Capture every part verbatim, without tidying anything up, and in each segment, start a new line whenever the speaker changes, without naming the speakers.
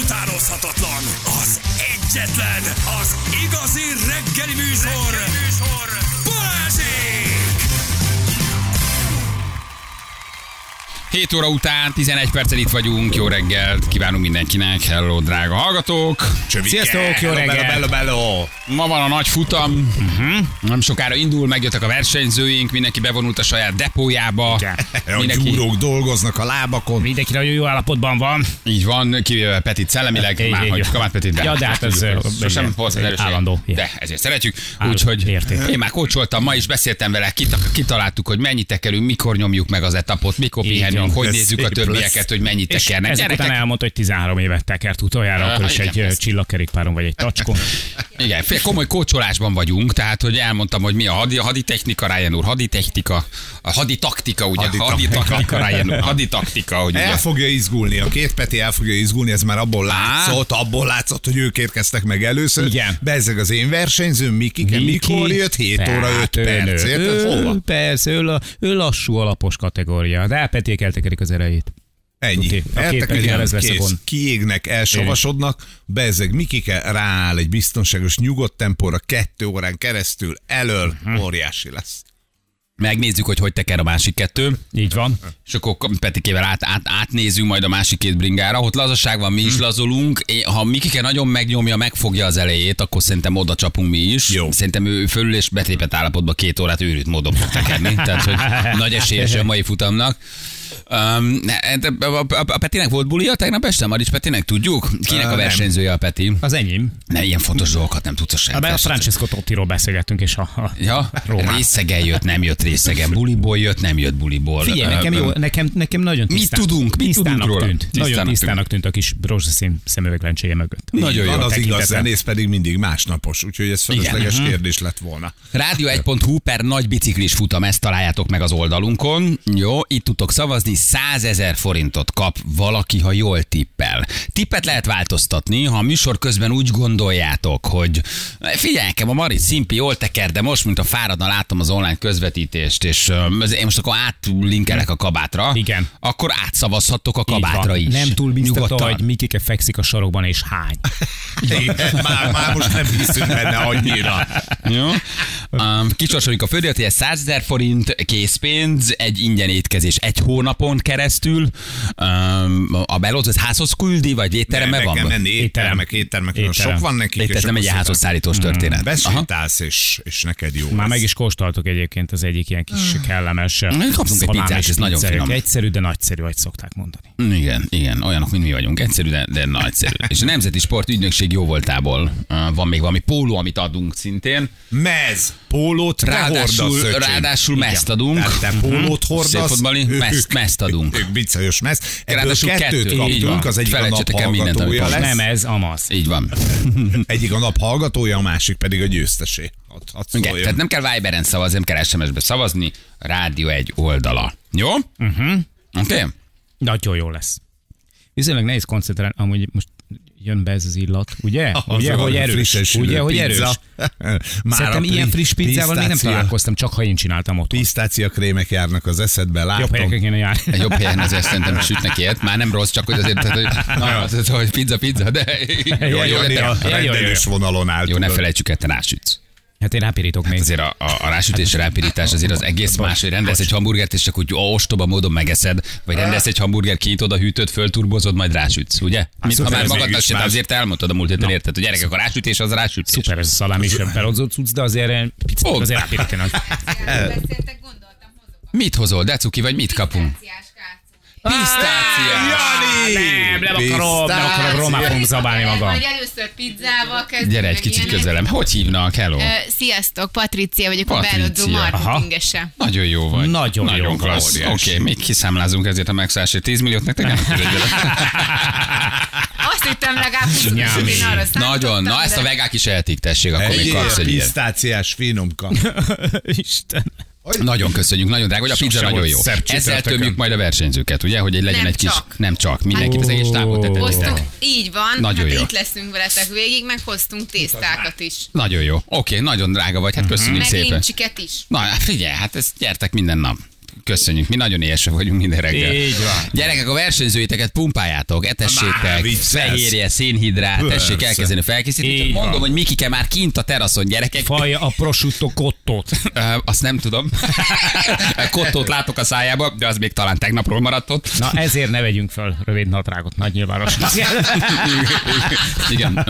utánozhatatlan, az egyetlen, az igazi reggeli műsor, reggeli műsor. Balázsék!
hét óra után tizenegy perccel itt vagyunk. Jó reggelt kívánunk mindenkinek. Hello, drága hallgatók.
Csövike.
Sziasztok, jó reggelt.
Bello, bello.
Ma van a nagy futam. Uh-huh. Nem sokára indul, megjöttek a versenyzőink, mindenki bevonult a saját depójába.
A mindenki... gyúrók dolgoznak a lábakon.
Mindenki nagyon jó állapotban van.
Így van, kivéve Petit szellemileg,
É,
már
é,
hagyjuk Kamát Petit.
Ja, de hát ez
sosem hozhat erőség.
Állandó.
De ezért szeretjük. Úgyhogy én már kócsoltam, ma is beszéltem vele, kitaláltuk, hogy mennyit tekerünk, mikor nyomjuk meg az etapot, mikor pihenünk, hogy nézzük a többieket, hogy mennyit tekernek.
Ezek után elmondta, hogy tizenhárom évet tekert utoljára,
Ah,
akkor is
igen,
egy
ezt.
csillagkerékpáron vagy egy tacskon.
Igen, fél komoly kócsolásban vagyunk, tehát hogy elmondtam, hogy mi a hadi, a hadi technika, Ryan úr, hadi technika, a hadi taktika, ugye,
Hadi
hadi
taktika.
taktika, Ryan úr, hadi taktika, hogy
El
ugye.
fogja izgulni, a két Peti el fogja izgulni, ez már abból
Á.
látszott, abból látszott, hogy ők érkeztek meg először.
Igen.
Bezzeg az én versenyzőm, Mikike,
Miki?
mikor jött? hét óra öt
Tehát ő
perc.
nő.
Érted?
Ő-
Hova?
Persze, ő, la- ő lassú alapos kategória, de Peték eltekerik az erejét.
Ennyi.
Tuti. A két Peti ez lesz a
Kész.
gond.
Kiégnek, elsavasodnak, bezzeg Mikike rááll egy biztonságos, nyugodt tempóra, kettő órán keresztül, elől, óriási lesz.
Megnézzük, hogy hogy teker a másik kettő.
Így van.
És akkor Petikével át, át, átnézünk majd a másik két bringára. Ott lazaság van, mi is lazolunk. Én, ha Mikike nagyon megnyomja, megfogja az elejét, akkor szerintem oda csapunk mi is.
Jó.
Szerintem ő fölül és betépett állapotban két órát őrült módon fog tekerni. Tehát, hogy nagy esélyes a mai futamnak. Um, a, a, a, a Petinek volt bulia tegnap este, Marics Petinek, tudjuk? Kinek
Uh,
a versenyzője a Peti?
Az enyém.
Ne, ilyen fontos dolgokat nem tudsz a sem.
A Francesco Tottiról beszélgettünk, és a, a
Ja,
Rómán.
részegen jött, nem jött részegen. Buliból jött, nem jött buliból.
Figyelj, nekem,
Ö,
jó, nekem, nekem nagyon
Mit
tisztán,
tudunk? Mit
tisztának
tudunk róla?
tűnt.
Tisztának
Nagyon
tűnt.
tisztának tűnt a kis rózsaszín szemüveglencséje mögött.
Nagyon jó
Van az igaz
tekintetem.
zenész pedig mindig másnapos, úgyhogy ez fölösleges
Igen.
kérdés lett volna.
rádió egy pont hu per nagy biciklis futam, ezt találjátok meg az oldalunkon. Jó, itt tudtok szavazni, százezer forintot kap valaki, ha jól tippel. Tippet lehet változtatni, ha a műsor közben úgy gondoljátok, hogy figyelj, nekem a Marit Szimpi jól teker, de most, mint a fáradna, láttam az online közvetítést, és öm, én most akkor átlinkelek a kabátra,
Igen.
akkor átszavazhattok a
Így
kabátra
van.
is.
Nem túl biztató,
Nyugodtan.
hogy Mikike fekszik a sarokban és hány.
már, már most nem hiszünk benne annyira.
Jó. Um, Kicsorsoljuk a földért, ez százezer forint készpénz, egy ingyen étkezés egy hónapon keresztül. Um, a belóz, ez házhoz küldi, vagy étteremben
Meg kell
van?
menni éttermek, éttermek,
Étterem.
sok van nekik.
Itt ez
és
nem egy
akkor
házhoz szállítós történet.
besétálsz, és, és neked jó
Már
lesz.
meg is kóstoltok egyébként az egyik ilyen kis kellemes.
Kaptunk egy
banán
pizzát,
és
ez nagyon
pizzerek.
finom.
Egyszerű, de nagyszerű, ahogy szokták mondani.
Igen, igen, olyanok, mint mi vagyunk. Egyszerű, de, de nagyszerű. És a Nemzeti Sport Ügynökség jóvoltából uh, van még valami póló, amit adunk szintén.
Mez, pólót te
Ráadásul,
hordasz, öcsém.
ráadásul mezt adunk.
Tehát te pólót hordasz,
Szélfotbali,
ők-
mezt, mezt adunk.
Ők bicajos mez. Ebből
Ráadásul
kettőt
kettő, így van.
kaptunk, az egyik a nap
Felejtsetek el mindent, amit
hallgatója
mondtam.
lesz.
Nem ez, amaz.
Így van.
Egyik a nap hallgatója, a másik pedig a győztesé. Ott, ott
Igen,
szóljon.
tehát nem kell Viberen szavazni, nem kell es em es-be szavazni, Rádió egy oldala. Jó? Uh-huh. Oké? Okay?
Nagyon jó lesz. Viszonylag nehéz koncentrálni, amúgy most jön be ez az illat, ugye?
Az
Ugye,
olyan
hogy erős?
frissen sülő
Ugye, hogy
pizza.
erős?
Már
Szerintem
a
ilyen
pri-
friss pizzával még nem
pisztácia-
találkoztam, csak ha én csináltam otthon.
Pisztácia krémek járnak az eszedbe,
Jobb
látom.
helyeken kéne járni.
Egy jobb helyen azért szerintem sütnek ilyet. Már nem rossz, csak hogy azért, tehát, hogy, na, az, hogy pizza, pizza, de jó, jó,
Jani
de,
a
jó, jó, jó.
rendelős vonalon áll.
jó, ne
tudod.
felejtsük el, te rásütsz.
Hát én rápirítok még.
Azért a, a, a rásütés, a rápirítás azért az egész más, hogy rendelsz egy hamburgert, és csak úgy ostoba módon megeszed, vagy rendelsz egy hamburger, kinyitod a hűtőt, fölturbozod, majd rásütsz, ugye? Mint ha
szuper,
már
ez
magadnak
mégis
se,
más.
azért elmondtad a múlt héten, érted, hogy gyerekek, a rásütés az a rásütés.
Szuper, ez a szalámi is belozott cucc, de azért picit
Ó.
azért rápirítanak.
Beszéltek, gondoltam, hozok
Mit hozol, Decuki, vagy mit kapunk?
pisztáciás kártyát.
Pisztáciás!
Jani!
Nem, nem akarom, nem akarom, Rómán fogom zabálni magam.
Majd először pizzával kezdjük.
Gyere egy
meg
kicsit
ilyenek.
közelem. Hogy hívnak? Hello.
Ö, Sziasztok, Patricia vagyok,
Patricia.
a Bellodzó
Aha.
marketingese.
Nagyon jó vagy.
Nagyon jó
Nagyon
vagy.
klassz. Oké,
Óriási.
okay, még kiszámlázunk ezért a megszállásért tíz milliót nektek. Nem
Azt hittem legalább húsz,
Nyámi.
én arra számítottam,
Nagyon. Na, ezt a
de-
vegák is eltik, tessék, akkor még
Egy
kapsz egy ilyet.
pisztáciás finomka.
Isten.
Nagyon köszönjük, nagyon drága, hogy a pizza
Sose
nagyon
volt
jó.
szebb
Ezzel
csütörtökön.
tömjük majd a versenyzőket, ugye, hogy egy legyen
Nem
egy kis...
csak.
Nem csak, mindenki az egész tábot
Hoztunk,
tettek.
így van,
Nagyon
hát
jó.
itt leszünk veletek végig, meg hoztunk tésztákat is.
Nagyon jó. Oké, nagyon drága vagy, hát köszönjük
Meg
szépen.
lincsiket is.
Na, figyelj, hát ezt gyertek minden nap. köszönjük. Mi nagyon éhesek vagyunk minden reggel.
Így van.
Gyerekek, a versenyzőiteket pumpáljátok, etessétek,
Már viccelsz.
fehérje, szénhidrát, tessék
Persze.
elkezdeni felkészíteni.
Így
Csak mondom,
van.
hogy Mikike már kint a teraszon, gyerekek.
Faja a prosciutto cottót.
Ö, azt nem tudom. Kottót látok a szájába, de az még talán tegnapról maradt ott.
Na ezért ne vegyünk fel rövid nadrágot nagy nyilvánosság.
Igen.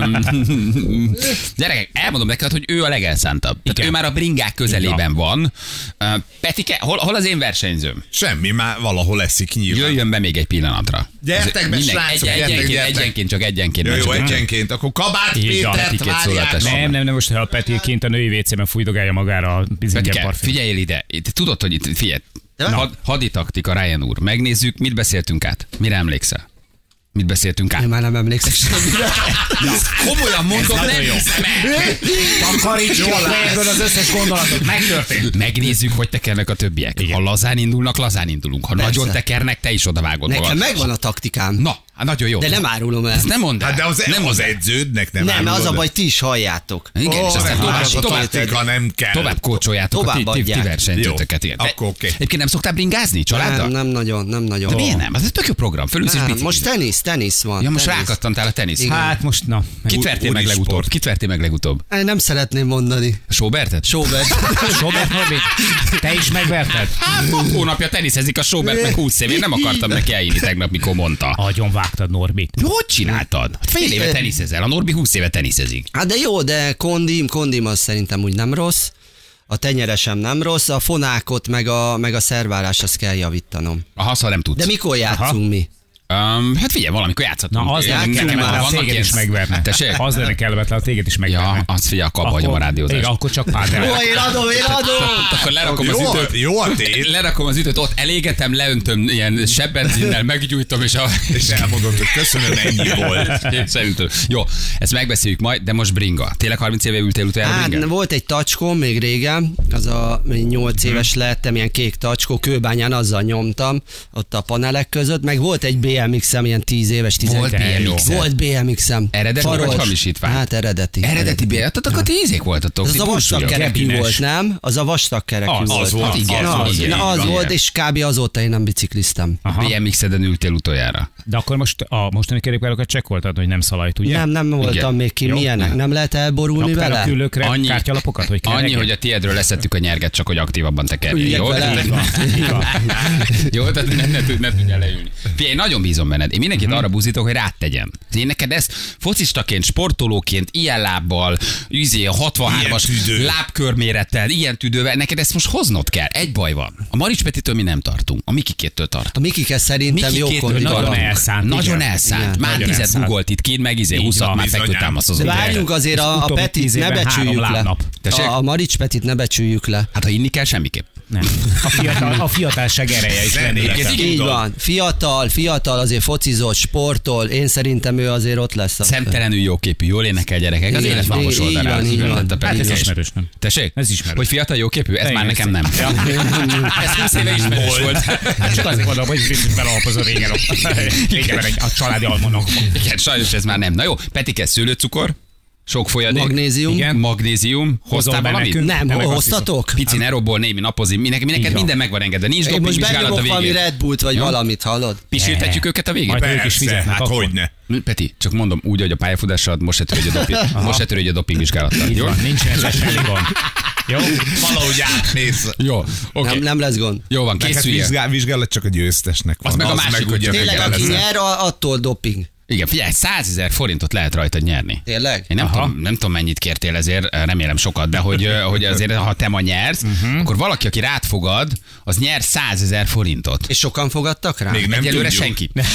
Gyerekek, elmondom neked, hogy ő a legelszántabb. Tehát
Igen.
ő már a bringák közelében van. Ö, Petike, hol, hol az én versenyzőm?
Semmi, már valahol eszik nyilván.
Jöjjön be még egy pillanatra.
Gyertek be,
Minden-
srácok,
egy,
gyertek,
egyenként,
gyertek.
egyenként, csak egyenként.
Jó,
mert
jó,
csak-
egyenként. Akkor Kabát
Így van.
Pétert
Etikett
várják.
szólaltás.
Nem, nem, nem, most ha a Peti kint a női vécében fújdogálja magára a bizingen
Petike,
parfüm.
figyeljél ide. Itt, tudod, hogy itt, figyelj. Had, haditaktika, Ryan úr. Megnézzük, mit beszéltünk át. Mire emlékszel? Mit beszéltünk át?
Én már nem emlékszem semmire.
Komolyan mondom,
nagyon
nem
jó.
hiszem el.
Takaríts ki a fejedből az összes gondolatot. Megtörtént.
Megnézzük, hogy tekernek a többiek.
Igen.
Ha lazán indulnak, lazán indulunk. Ha
Persze.
nagyon tekernek, te is odavágod
Nekem
magad.
megvan a taktikám.
Na, hát nagyon jó.
De nem árulom el.
Ezt nem mondd el.
Hát de az,
nem
az
mondd el.
edződnek nem
Nem, mert az a
árulod.
baj, ti is halljátok.
Igen, és
Ó,
aztán
nem,
tovább,
az a
tovább,
taktika nem kell.
tovább kócsoljátok a ti,
Tovább
ti, ti
adják.
versenyzőtöket. Igen. De-
Akkor oké.
Egyébként nem szoktál bringázni
Nem,
családdal?
nem nagyon, nem nagyon.
De miért nem? Az egy tök jó program. Fölülsz és
Nem,
bicikliz.
most tenisz, tenisz van.
Ja, most
tenisz.
rákattantál a tenisz.
Igen.
Hát most, na.
Kit vertél meg
úri
legutóbb?
sport.
Kit vertél meg legutóbb?
Én nem szeretném mondani.
A Sobertet?
Sobert.
Sobert Norbit, te is megverted?
Hát, hat hónapja teniszezik a Sobert meg húsz év. Én nem akartam neki elírni tegnap, mikor mondta.
Agyon vágtad Norbit.
Hogy csináltad? Fél éve teniszezel, a Norbi húsz éve teniszezik.
Hát de jó, de kondim, kondim az szerintem úgy nem rossz. A tenyeresem nem rossz, a fonákot meg a, meg a szerválás azt kell javítanom.
A haszal nem tudsz.
De mikor játszunk
Aha.
mi?
Um, hát figyelj, valamikor játszhatunk.
Na, az
Én-
lenne
nekem
kellemetlen,
vannak
a téged
ilyen-
is megverne.
Tessék?
Az lenne kellemetlen, a téged is megverne.
Ja, azt figyelj, akkor abba hagyom a rádiózást.
Igen, akkor csak pádel.
Ó, én adom, én adom!
Akkor lerakom az
Jó, a-
ütőt.
jó a tét,
Lerakom az ütőt, ott elégetem, leöntöm ilyen sebbenzinnel, meggyújtom, és, a,
és elmondod, hogy köszönöm, ennyi volt.
és elöntöm. Jó, ezt megbeszéljük majd, de most bringa. Tényleg harminc éve ültél utoljára
Hát
bringen?
volt egy tacskom még régen, az a nyolc éves lettem, ilyen kék tacskó, Kőbányán azzal nyomtam, ott a panelek között, meg volt egy bé em iksz-em, ilyen tíz éves,
Volt
tizenegy.
bé em iksz-ed?
Volt bé em iksz-em.
Eredeti vagy
Faros.
hamisítvány?
Hát eredeti.
Eredeti bélyadtatok, akkor ti ízék voltatok.
Az
ti
a vastag
buszúlyok.
kerekű
Kebines.
volt, nem? Az a vastag kerekű
Az,
volt.
az volt,
igen,
Na,
az, igen,
na, az
igen.
volt, és kb. Azóta én nem bicikliztem.
Aha.
bé em iksz-eden ültél utoljára.
De akkor most a mostani kerékpárokat csekkoltad, hogy nem szalajt, ugye?
Nem, nem voltam
Igen.
még ki.
Jó.
Milyenek? Nem lehet elborulni
Raktál a
vele?
küllőkre
Annyi-
kártyalapokat, hogy
Annyi,
kerekek?
hogy a tiédről leszettük a nyerget, csak hogy aktívabban tekerjél.
Üljek
Jó?
vele.
Így van, így van.
Jó, tehát ne, ne, tud- ne tudjál leülni. Figyelj, én nagyon bízom benned. Én mindenkit
Mhm.
arra buzítok, hogy rád tegyem. Én neked ezt focistaként, sportolóként, ilyen lábbal, üzé, a hatvanhármas
Ilyen tüdő.
lábkörmérettel, ilyen tüdővel, neked ezt most hoznod kell. Egy baj van. A Marics Petitől mi nem tartunk. A Mikikétől tart.
A Mikike szerintem jó
Mikikétől
kondiban
nagyon
van.
elszánt,
Nagyon
igen.
elszánt.
Igen.
Már
Nagyon
tized
elszánt.
googolt itt kint, meg izé,
Így
húszat
van,
már
bizonyám.
fekvőtámasz az
De
után.
várjunk azért a, a
utóbbi
Petit
tíz
ne
évben
becsüljük
három
le.
lábnap.
Tessék?
A, a Marics Petit ne becsüljük le.
Hát ha inni kell, semmiképp.
Nem. A, fiatal, a fiatalság ereje is lendülete.
Igen.
Így van. Fiatal, fiatal, azért focizott, sportol. Én szerintem ő azért ott lesz.
Szemtelenül jóképű, jól énekel gyerekek. Az
Igen,
élet valós
így van,
oldalán.
így van.
Lett a
Hát ez
Petit.
ismerős, nem?
Tessék?
Ez ismerős.
Hogy fiatal jóképű? Ez
Igen,
már nekem
ez-
nem.
Ja.
Ez húsz éve ismerős volt.
Hát csak azért mondom, hogy biztos belalapozott régen. Régen egy a családi almanok.
Igen, sajnos ez már nem. Na jó, Petike, szőlőcukor, sok folyadék.
Magnézium.
Igen.
Magnézium. Hoztál
Hozol be
valamit?
nekünk?
Nem,
Te meg azt
hoztatok?
Pici nerobból, némi napozni, mindenki,
Így
mindenki
van.
minden meg van engedve. Nincs
Én most
dopingvizsgálat a
benyomok valami
végén.
Red Bullt, vagy
Jó?
valamit, hallod?
Pisültetjük őket a végén?
Majd ők is
Persze,
fizetnek
hát
akkor.
hogyne.
Peti, csak mondom úgy, hogy a pályafutással most se törődj a doping, most se törődj a dopingvizsgálattal.
Így
Jó?
van, nincsen ezzel semmi gond. Jó?
Valahogy átmész.
Jó, oké.
Nem, nem lesz gond.
Jó van,
Neked
készüljél.
vizsgál, vizsgálat csak a győztesnek van.
Az meg a másik
hogy
útja.
Tényleg,
kell
aki
lesz.
nyer, a- attól doping.
Igen, figyelj, százezer forintot lehet rajta nyerni.
Tényleg?
Én nem
Aha.
tudom, nem tudom, mennyit kértél ezért, remélem sokat, de hogy, hogy azért, ha te ma nyersz, uh-huh. akkor valaki, aki rád fogad, az nyer százezer forintot.
És sokan fogadtak rá?
Még nem
Egyelőre
tudjuk.
senki.
De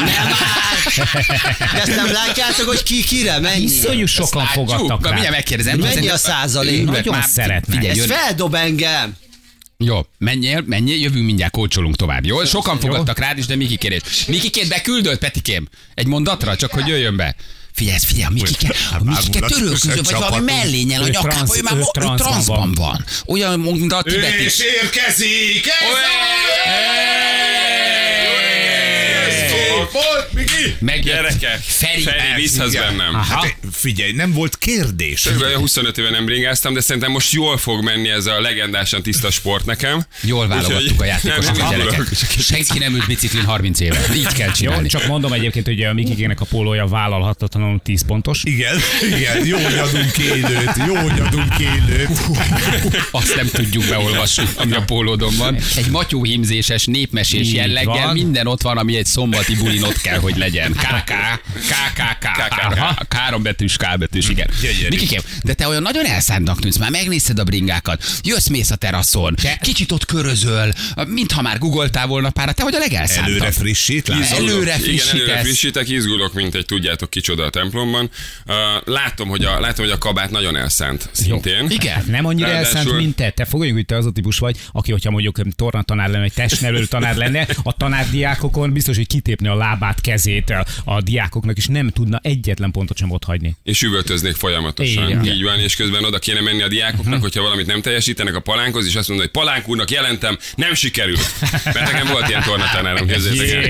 ezt nem látjátok, hogy ki kire mennyi?
Iszonyú sokan
Látjuk.
fogadtak
Na,
rá.
mindjárt megkérdezem.
Mennyi
Ezen-
a százalék?
Ülök
Nagyon
már-
szeretnek.
Figyelj,
Ez
jön-
feldob engem.
Jó, menjél, menjél, jövünk mindjárt, kócsolunk tovább. Jó? Sokan fogadtak rád is, de Miki kérés. Mikikét beküldött, Petikém? Egy mondatra, csak hogy jöjjön be. Figyelj, figyelj, a Mikike, a Mikike
Bámulatos
törölköző, vagy valami
csapatunk.
mellényel a
Ő
nyakába,
transz-
ő már
ő
mo- ő
transzban
transzban
van.
van. Olyan, mint a tibeti.
És érkezik! Ez volt, Miki?
Megjött
Gyerekek,
Feri.
Feri visszasz bennem.
Hát figyelj, nem volt kérdés.
Körülbelül huszonöt éve nem bringáztam, de szerintem most jól fog menni ez a legendásan tiszta sport nekem.
Jól válogattuk
Úgyhogy
a játékosokat,
nem
gyerekek.
indulok.
Senki nem ült biciklin harminc éve. Így kell
Jó,
csinálni.
csak mondom egyébként, hogy a Mikikének a pólója vállalhatatlanul tíz pontos.
Igen, igen, jó nyadunk élőt, jó nyadunk élőt.
Azt nem tudjuk beolvasni, ami a pólódon van. Egy matyóhímzéses, népmesés
Így
jelleggel
van.
minden ott van, ami egy szombati bulin ott kell, hogy legyen. ká ká, ká ká ká, Aha, három betűs, K betűs, igen.
Gyönyörű.
Mikikém, de te olyan nagyon elszántnak tűnsz, már megnézted a bringákat, jössz, mész a teraszon, kicsit ott körözöl, mintha már googoltál volna párat, te vagy a legelszántabb.
Előre frissít, látod?
Előre
Igen, előre
frissítesz.
frissítek, izgulok, mint egy tudjátok kicsoda a templomban. Uh, látom, hogy a, látom, hogy a kabát nagyon elszánt szintén.
Igen.
Nem annyira
Ráadásul-
elszánt, mint te. Te fogadjuk, hogy te az a típus vagy, aki, hogyha mondjuk tornatanár lenne, vagy testnevelő tanár lenne, a tanárdiákokon biztos, hogy kitépni a lábát, kezét a, a diákoknak, és nem tudna egyetlen pontot sem otthagyni.
És üvöltöznék folyamatosan.
Igen.
Így van, és közben oda kéne menni a diákoknak, hogyha valamit nem teljesítenek a palánkhoz, és azt mondja, hogy Palánk úrnak jelentem, nem sikerült. Mert nekem volt ilyen tornatanárom, képzeljétek el.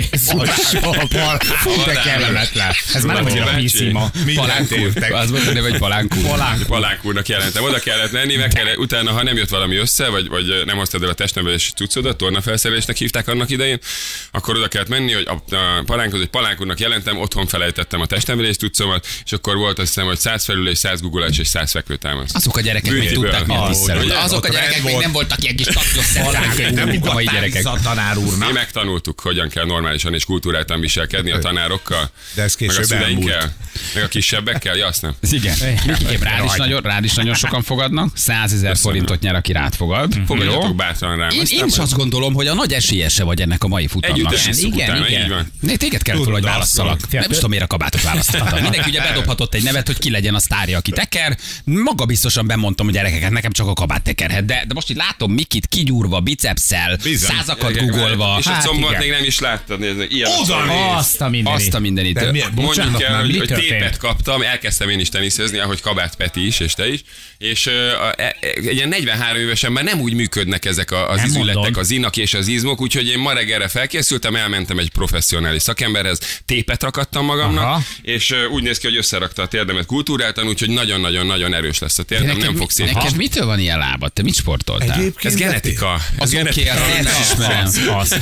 Fú, de kellemetlen. Ez már nem
Bácsi,
annyira
bácsi.
PC ma.
Palánk úr.
értek.
Az volt a neve, hogy Palánk úr.
Palánk.
Palánk úrnak jelentem. Oda kellett menni, meg kell, utána, ha nem jött valami össze, vagy, vagy nem hoztad el a testnevelési cuccodat, tornafelszerelésnek hívták annak idején, akkor oda kellett menni, hogy a, a palánkhoz, hogy Palánk úrnak jelentem, otthon felejtettem a testnevelés cuccomat, és akkor volt azt hiszem, hogy száz felülés, száz guggolás és száz fekvőtámasz.
Azok a gyerekek még
Bűnből.
tudták, milyen
Az,
tisztelet.
ugye?
Azok a
Ott
gyerekek
rend
még
volt.
nem voltak ilyen kis taknyos
Nem
mint a mai
ugatták
gyerekek.
vissza a tanár
Mi
úrnak.
megtanultuk, hogyan kell normálisan és kultúráltan viselkedni a tanárokkal,
De ez
meg a
később
szüleinkkel,
elmúlt.
meg a kisebbekkel, ja, azt nem.
Igen. Mikikém, rád is, nagyon, rád is nagyon sokan fogadnak. százezer forintot nyer, aki rád fogad.
Fogadjatok
Jó?
bátran rám.
Én,
aztán
én is
majd
azt gondolom, hogy a nagy esélyese vagy ennek a mai futamnak.
Együttes isszuk
Igen,
utána,
igen.
így van.
Né, téged kellett volna, hogy
Tudod,
válasszalak.
azt-
Nem is tudom, miért a kabátot választottam. Mindenki ugye bedobhatott egy nevet, hogy ki legyen a sztárja, aki teker. Maga biztosan bemondtam a gyerekeket, nekem csak a kabát tekerhet. De, de most itt látom Mikit kigyúrva, bicepsszel,
Bizony.
százakat googolva.
És a
Hát
combot
igen.
még nem is láttad, nézni. Ilyen
Oda
a-
néz!
Azt a mindenit.
Azt a mindenit.
De milyen-
Mondjuk
Bocsánat,
el,
már
hogy,
mi
hogy
történt?
tépet kaptam, elkezdtem én is teniszezni, ahogy Kabát Peti is, és te is, és uh, egy ilyen negyvenhárom évesen már nem úgy működnek ezek a, az
Nem
izületek,
mondod.
az innak és az izmok, úgyhogy én ma reggelre felkészültem, elmentem egy professzionális szakemberhez, tépet rakattam magamnak,
Aha.
és uh, úgy néz ki, hogy összerakta a térdemet kultúráltan, úgyhogy nagyon-nagyon-nagyon erős lesz a térdem,
Neked
nem
mi-
fog szét.
Neked mitől van ilyen lábad? Te mit sportoltál?
Egyébként
Ez genetika. Ez
Az oké,
genetika.
azt nem ismerem.
Az, az.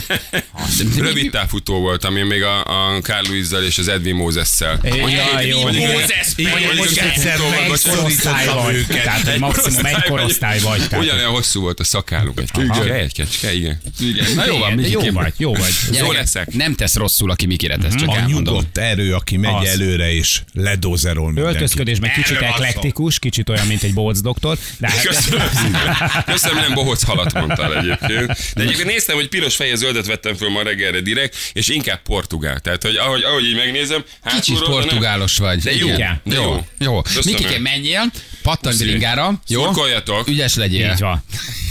Rövid távfutó voltam én még a, a Carl Luizzal és az Edwin Moses-szel.
Jaj, jó.
Mondjuk-
Mózes,
Igen,
mondjuk-
most
mondjuk-
egyszer
mondjuk-
Korosztály vagy. Tehát, hogy maximum egy korosztály vagy. Tehát-
Ugyanolyan hosszú volt a szakálunk. Egy kecske, egy kecske, igen.
Igen. Na jó van,
Igen,
Mikikém.
jó vagy, jó vagy.
Jó leszek.
Nem tesz rosszul, aki Mikire tesz, csak
A
elmondom.
nyugodt erő, aki megy
Az.
előre és ledózerol mindenkit.
Öltözködésben kicsit
Erről van szó.
eklektikus, kicsit olyan, mint egy bóc doktor. De hát-
Köszönöm. Köszönöm, nem bohóc halat mondtál egyébként. De egyébként néztem, hogy piros fehér zöldet vettem föl ma reggelre direkt, és inkább portugál. Tehát, hogy ahogy, ahogy így megnézem,
Kicsit
hátulról, de nem-
portugálos vagy.
De jó,
Igen.
de jó.
Jó.
Köszönöm.
Mikikém, menjél, pattanj
Puszi.
bringára. Jó?
Szurkoljatok.
Ügyes legyél.
Így van.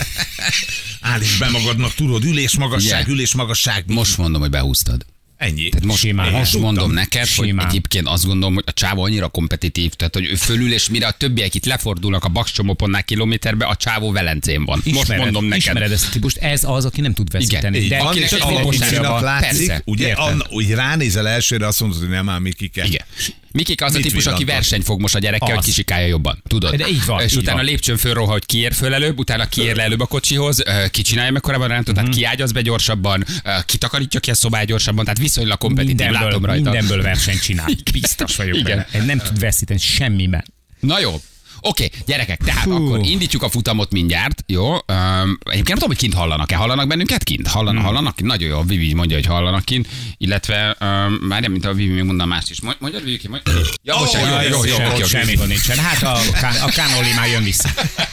Állíts be magadnak, tudod, ülésmagasság,
Igen.
ülésmagasság.
Most mondom, hogy behúztad.
Ennyi.
Tehát most,
Simán.
most
Tudtam.
mondom neked,
Simán.
hogy egyébként azt gondolom, hogy a csávó annyira kompetitív, tehát hogy ő fölül, és mire a többiek itt lefordulnak a bakscsomóponnál kilométerbe, a csávó Velencén van. Most
Ismered,
mondom neked.
Ismered ezt a típust, ez az, aki nem tud veszíteni.
Igen,
de
így van,
akinek
és
egy
alapítja
fotosárban-
van.
látszik,
Persze,
ugye,
értem.
an, úgy ránézel elsőre, azt mondod, hogy nem áll Mikike.
Igen. Mikike az a
Mit
típus, aki
villantak?
verseny fog most a gyerekkel,
Az.
hogy kisikálja jobban. Tudod?
De így van,
És
így
utána
van.
lépcsőn fölroha, hogy ki ér föl előbb, utána ki ér le előbb a kocsihoz, ö, ki csinálja meg korábban a rántot, tehát ki ágyaz be gyorsabban, ö, ki takarítja ki a szobáját gyorsabban, tehát viszonylag kompetitív, látom
Mindenből,
rajta.
mindenből versenyt csinál. Biztos vagyok
Igen.
benne. Nem tud veszíteni semmiben.
Na jó. Oké, gyerekek, tehát Hú. akkor indítjuk a futamot mindjárt, jó? Um, egyébként nem tudom, hogy kint hallanak-e. Hallanak bennünket kint? Hallanak, hmm. hallanak? Nagyon jó, a Vivi mondja, hogy hallanak kint, illetve um, már nem, mint a Vivi még mondna mást is. Mondja, Vivi, mondja. Ja, bocsánat,
Jaj,
jó, jó, jó,
sem-
oké, oké.
Semmi gond nincsen. Hát a, a Kánoli már jön vissza.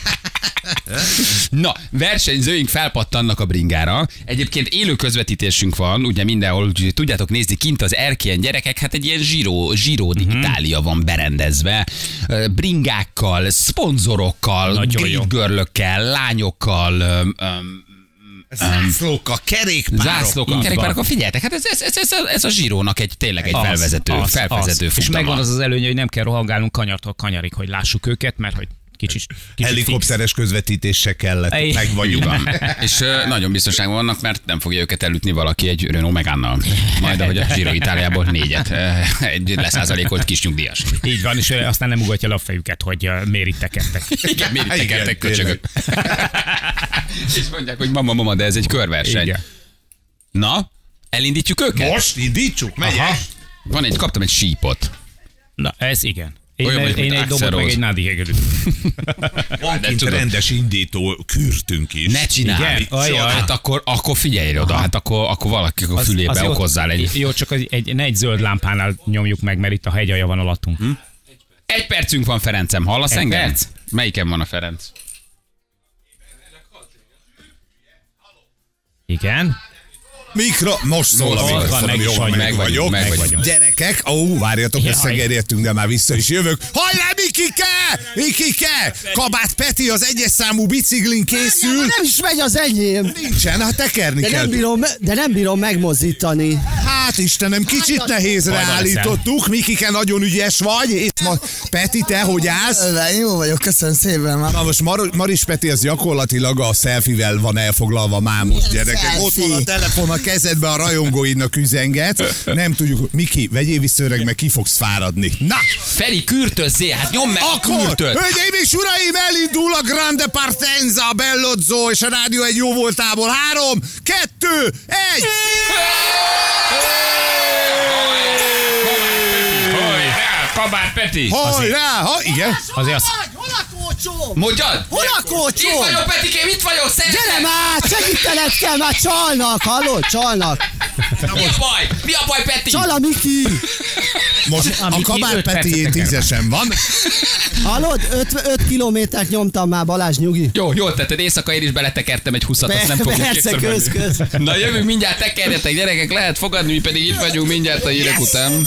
Na, versenyzőink felpattannak a bringára. Egyébként élő közvetítésünk van, ugye mindenhol, úgyhogy tudjátok nézni, kint az erkélyen gyerekek, hát egy ilyen zsíró, zsíró digitália van berendezve. Ö, Bringákkal, szponzorokkal,
Nagyon jó.
gridgörlökkel, lányokkal, öm, öm,
Zászlókkal, kerékpárok.
zászlókkal,
Így
kerékpárokkal. Figyeljetek, hát ez, ez, ez, ez, a, ez a zsírónak egy tényleg egy
Az,
felvezető,
az,
felvezető
az. És
futama.
megvan az az előnye, hogy nem kell rohangálnunk kanyartól kanyarig, hogy lássuk őket, mert hogy Kicsit, kicsit
Helikopteres közvetítés se kellett,
Ej.
meg vagyunk.
Van. És uh, nagyon biztonságban vannak, mert nem fogja őket elütni valaki egy Renault Megane-nal. Majd ahogy a Giro Itáliából négyet. Uh, egy leszázalékolt kis nyugdíjas.
Így van, és ö, aztán nem ugatja a lapfejüket, hogy ö, miért itt tekertek.
Igen, miért
Igen,
tekertek köcsögök. És mondják, hogy mama, mama, de ez egy körverseny.
Igen.
Na, elindítjuk őket?
Most indítsuk, megyek.
Aha.
Van egy, kaptam egy sípot.
Na, ez igen. Én,
Olyan vagy,
én
mint
egy
Axl
dobot, meg
Rose.
egy Nádi Hegerűt.
Van
De
kint
tudod-
rendes indító kürtünk is.
Ne csinálj!
Igen? Ajaj.
Hát akkor, akkor figyelj oda, hát akkor, akkor valaki a fülébe
az jó-
okozzál egy...
Jó, csak az, egy, ne egy zöld lámpánál nyomjuk meg, mert itt a hegyalja van alattunk. Hm?
Egy percünk van, Ferencem, hallasz
Egy
engem?
perc?
Melyiken van a Ferenc?
Igen.
Mikro, most szól a
Ott van,
mikrofonom,
meg is
jó,
vagyunk,
meg vagyok.
meg
vagyunk.
vagyok. Gyerekek, ó, várjatok,
Jaj.
összegerjedtünk, de már vissza is jövök. Hajrá, Mikike! Mikike! Kabát Peti az egyes számú biciklin készül.
Nem is megy az enyém.
Nincsen, hát tekerni
De
kell.
nem bírom, me- de nem bírom megmozdítani.
Hát Istenem, kicsit nehézre
Bajban
állítottuk. Mikike, nagyon ügyes vagy. És ma, Peti, te hogy állsz?
Jó vagyok, köszönöm szépen.
Na most Mar- Maris Peti az gyakorlatilag a selfivel van elfoglalva mámos gyerekek. Ott van a telefon a kezedben, a rajongóidnak üzenget. Nem tudjuk, Miki, vegyél vissza öreg, meg ki fogsz fáradni. Na!
Feri, kürtözzél, hát nyomd meg a
Akkor,
kürtöt!
hölgyeim és uraim, elindul a Grande Partenza, a Bellozzo és a Rádió egy jó voltából. Három, kettő, egy!
Hajrá, Kabát Peti!
Hajrá! Ha, igen.
Azért az,
Hol a kócsom?
Mondjad!
Hol a
Itt
kócsom?
vagyok, Petikém, itt vagyok,
Gyere
szeretem!
már, segítened kell, már csalnak, hallod, csalnak.
Mi a baj? Mi a baj, Peti?
Csal a Miki.
Most a
Miki
Kabát
öt
Petié
percet teker.
tízesen van.
Hallod, öt kilométert nyomtam már, Balázs, nyugi.
Jó, jól tetted, éjszaka én is beletekertem egy húszat, azt nem fogjuk
Persze,
kétszer
köz,
menni.
köz.
Na jövünk, mindjárt tekerjetek, gyerekek, lehet fogadni, mi pedig itt vagyunk mindjárt a hírek után.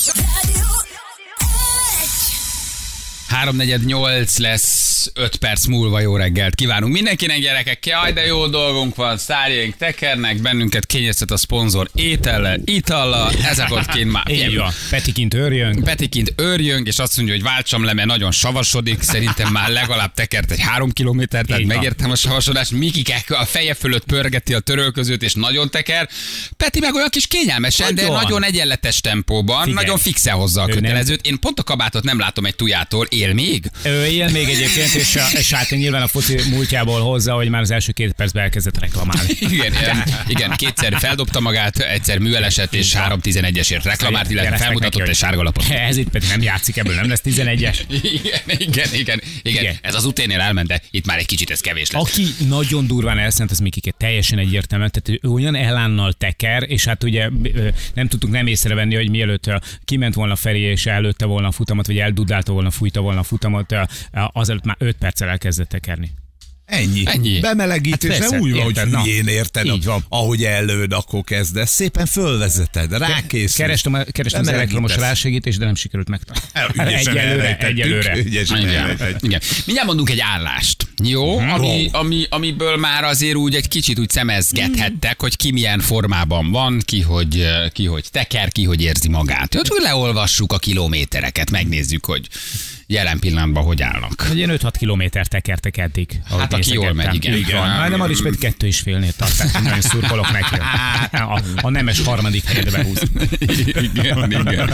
háromnegyed nyolc lesz, öt perc múlva jó reggelt kívánunk mindenkinek, gyerekek. Jaj, de jó dolgunk van, sztárjaink tekernek, bennünket kényeztet a szponzor étellel, itallal, ezek ott kint már.
így van. Petikint őrjön.
Petikint őrjönk, és azt mondja, hogy váltsam le, mert nagyon savasodik. Szerintem már legalább tekert egy három kilométert, tehát
Így van.
megértem a savasodást. Mikike a feje fölött pörgeti a törölközőt, és nagyon teker. Peti meg olyan kis kényelmesen, de
Nagyon.
nagyon egyenletes tempóban,
Figyelj.
nagyon fixen hozza a
Ő
kötelezőt. Én pont a kabátot nem látom egy tujától. Él még?
Ő él még egyébként, és, a, és hát nyilván a foci múltjából hozza, hogy már az első két percben elkezdett reklamálni.
Igen, igen, igen, kétszer feldobta magát, egyszer művelesett, és három tizenegyesért reklamált, illetve
Jeleztek
felmutatott
neki,
egy
hogy
sárga lapot.
Ez itt pedig nem játszik, ebből nem lesz tizenegyes.
Igen, igen, igen, igen,
Igen.
Ez az uténél elment, de itt már egy kicsit ez kevés lesz.
Aki nagyon durván elszent, az Mikike teljesen egyértelműen, tehát ő olyan ellánnal teker, és hát ugye ö, nem tudtuk nem észrevenni, hogy mielőtt ö, kiment volna Feri, és előtte volna a futamot, vagy eldudálta volna, fújta volna a futamot, ö, azelőtt már öt perccel elkezdett tekerni.
Ennyi.
Ennyi.
Bemelegítés,
Hát
hát
persze,
nem úgy van, hogy
érted, na.
hülyén érted,
Így van.
ahogy előd, akkor kezdesz. Szépen fölvezeted, rákészülsz.
Kerestem, a- kerestem az
Bemelegítesz.
elektromos rásegítést, de nem sikerült megtalálni.
Ügyesen
Egyelőre,
elrejtettük,
egyelőre.
Ügyesen
Igen,
elrejtettük.
igen. Mindjárt mondunk egy állást, jó? Ami, ami, amiből már azért úgy egy kicsit úgy szemezgethettek, hogy ki milyen formában van, ki hogy, eh, ki hogy teker, ki hogy érzi magát. Jó, hogy leolvassuk a kilométereket, megnézzük, hogy jelen pillanatban hogy állnak.
Egy ilyen öt-hat kilométer tekertek eddig. ahogy
Hát, aki jól megy, igen.
igen.
Igen.
Hát, de Maris pedig kettő és félnél tart, tehát nagyon szurkolok neki. A, a nemes harmadik helyre behúz.
Igen, igen.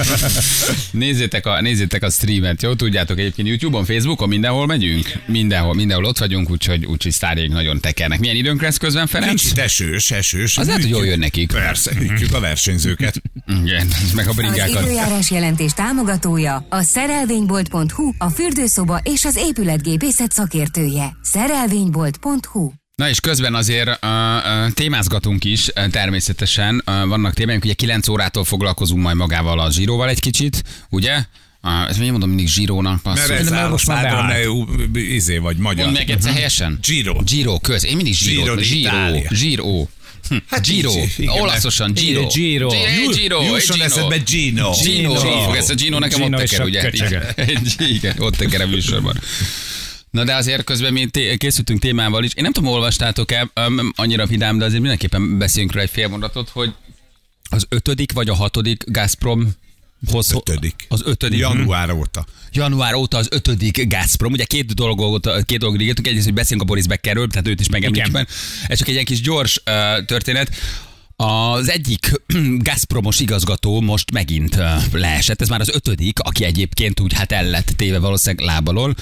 Nézzétek a, nézzétek a streamet, jó? Tudjátok egyébként YouTube-on, Facebookon, mindenhol megyünk? Mindenhol, mindenhol ott vagyunk, úgyhogy, úgyhogy sztárjaink nagyon tekernek. Milyen időnk lesz közben, Ferenc?
Kicsit esős, esős.
Az lehet, hogy jól
Hűtjük-
jön nekik.
Persze, hűtjük a versenyzőket.
Igen, meg a
Az
bringákat.
időjárás jelentés támogatója a szerelvénybolt pont hu, a fürdőszoba és az épületgépészet szakértője. szerelvénybolt pont hu.
Na és közben azért uh, uh, témázgatunk is, uh, természetesen. Uh, vannak témáink, ugye kilenc órától foglalkozunk majd magával a Giróval egy kicsit, ugye? Uh, ezt még mondom mindig Girónak.
Mert
Basszus.
ez
már
áll
most
a
már
szádra,
beállt.
ne ú- izé vagy magyar.
Mondd meg egyszer helyesen.
Giro.
Giro, köz. Én mindig Giro.
Giro
Giro.
d'Italia.
Giro. Hm.
Hát
Giro.
így, igen,
Olaszosan Giro.
Giro.
Giro. Giro.
Jusson
Gino.
eszedbe Gino.
Gino.
Gino.
Ez a Gino nekem
Gino
ott
és
teker,
a
ugye?
köcsöge.
Igen, ott teker a műsorban. Na de azért közben mi té- készültünk témával is. Én nem tudom, olvastátok-e, um, annyira vidám, de azért mindenképpen beszéljünk róla egy fél mondatot, hogy az ötödik vagy a hatodik Gazprom Hosszú,
Ötödik.
Az ötödik.
Január óta.
Január óta az ötödik Gazprom. Ugye két dolgot, két dolgot ígértünk. Egyrészt, hogy beszélünk a Boris Beckerről, tehát őt is megemlítjük. Ez csak egy ilyen kis gyors uh, történet. Az egyik Gazpromos igazgató most megint leesett, ez már az ötödik, aki egyébként úgy hát el lett téve valószínűleg lábalól,